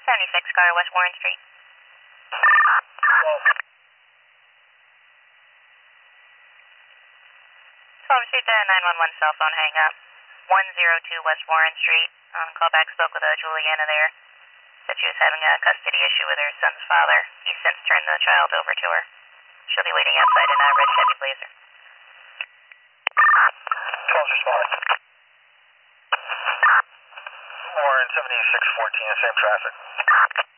76 car, West Warren Street. So I received a 911 cell phone hang up. 102 West Warren Street. Callback spoke with Juliana there. Said she was having a custody issue with her son's father. He's since turned the child over to her. She'll be waiting outside in a red Chevy Blazer. Calls respond. Warren 7614, same traffic.